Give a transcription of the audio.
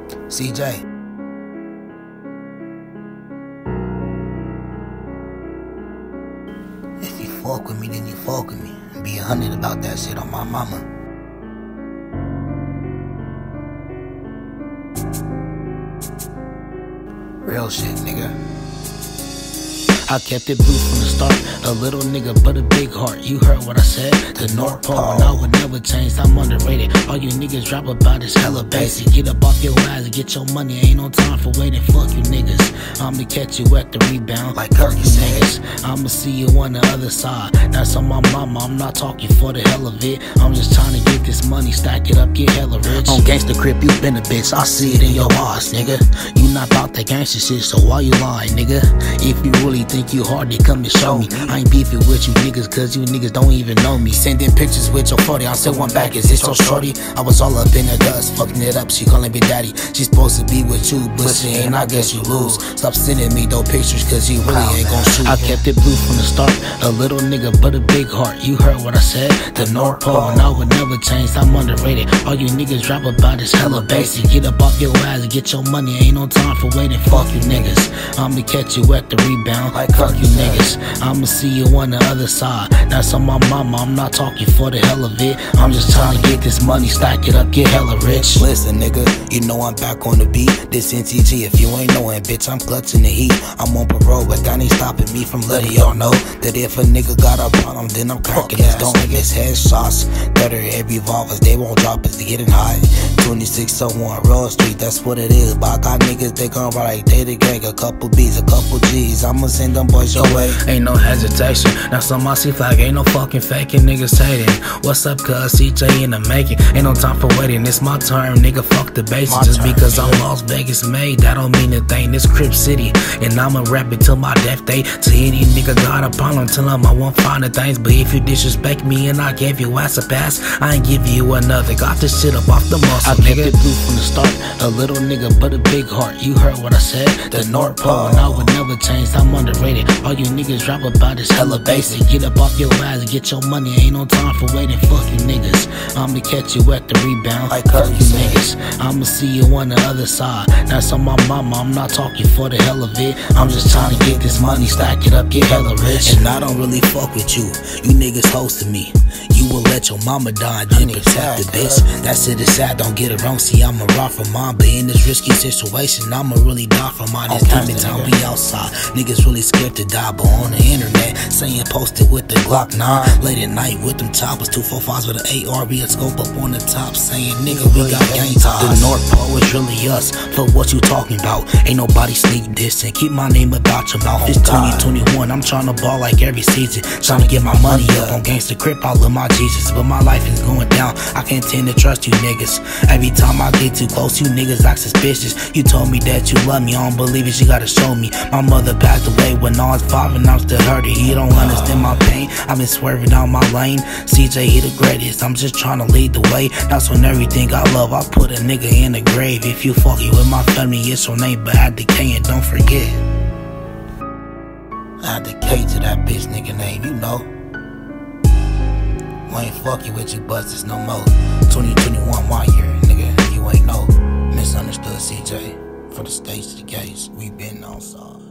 CJ. If you fuck with me, then you fuck with me. And be 100 about that shit on my mama. Real shit, nigga. I kept it blue from the start. A little nigga, but a big heart. You heard what I said? The North Pole, and I would never change. I'm underrated. All you niggas drop about is hella basic. Get up off your ass and get your money. Ain't no time for waiting. Fuck you niggas. I'ma catch you at the rebound. Like fuck you niggas. I'ma see you on the other side. That's on my mama. I'm not talking for the hell of it. I'm just trying to get this money, stack it up, get hella rich. On Gangsta Crip, you been a bitch. I see it in your eyes, nigga. You not about that gangsta shit, so why you lying, nigga? If you really think you hard, they come and show me. I ain't beefing with you niggas, cause you niggas don't even know me. Sending pictures with your 40, I said one back, is it so shorty? I was all up in the dust, fucking it up, she calling me daddy. She's supposed to be with you, but she ain't, I guess you lose. Stop sending me those pictures, cause you really ain't gon' shoot. I kept it blue from the start, a little nigga, but a big heart. You heard what I said? The North Pole, and I would never change, I'm underrated. All you niggas drop about is hella basic. Get up off your ass and get your money, ain't no time for waiting. Fuck you niggas, I'ma catch you at the rebound. Like fuck you niggas, I'ma see you on the other side. That's on my mama, I'm not talking for the hell of it. I'm just trying to get this money, stack it up, get hella rich. Listen nigga, you know I'm back on the beat. This NTG, if you ain't knowing, bitch, I'm clutching the heat. I'm on parole, but that ain't stopping me from letting y'all know that if a nigga got a problem, then I'm cracking his dome. It's headshots, 38 revolvers, they won't drop us to getting high. 2601 Road Street, that's what it is. But I got niggas, they gon' ride like they the gang. A couple B's, a couple G's, I'ma send them boys your way. Ain't no hesitation, that's on my C flag, ain't no fucking faking, niggas hating. What's up, cuz CJ in the making? Ain't no time for waiting, it's my turn, nigga, fuck the basics. Just because I'm Las Vegas made, that don't mean a thing. This Crip City, and I'ma rap it till my death day. To any nigga got a problem, tell him I won't find the things. But if you disrespect me and I gave you ass a pass, I ain't give you another. Got this shit up off the muscle, I nigga. Kept it blue from the start, a little nigga, but a big heart. You heard what I said? The North Pole, and I would never change, I'm underrated. All you niggas drop about is hella basic. Get up off your ass and get your money, ain't no time for waiting. Fuck you niggas, I'ma catch you at the rebound. Like fuck you niggas, I'ma see you on the other side. That's on my mama, I'm not talking for the hell of it. I'm just trying to get this money, stack it up, get hella rich. And I don't really fuck with you, you niggas hosting me. You will let your mama die and then protect the bitch. That shit is sad, don't get it wrong. See, I'ma rock for mine, but in this risky situation, I'ma really die for mine. This demon time we outside, niggas really scared to die. But on the internet, saying posted with the Glock 9. Late at night with them choppers, 245s with an AR, a scope up on the top, saying nigga we got gang ties. The North Pole is really us, for what you talking about. Ain't nobody sneak this and keep my name about your mouth. It's 2021, I'm tryna ball like every season, tryna get my money up on Gangsta Crip. I love my Jesus, but my life is going down. I can't tend to trust you niggas. Every time I get too close, you niggas act suspicious. You told me that you love me, I don't believe it, you gotta show me. My mother passed away when I was 5 and I'm still hurting. You don't understand my pain, I've been swerving down my lane. CJ, he the greatest, I'm just tryna lead the way. That's when everything I love, I put a nigga in the grave. If you fucking with my family, it's your name, but I decay and don't forget. I decay to that bitch nigga name, you know. We ain't fucking with you busters no more. 2021 my year, nigga, you ain't know. Misunderstood CJ, from the stage to the gates, we been outside.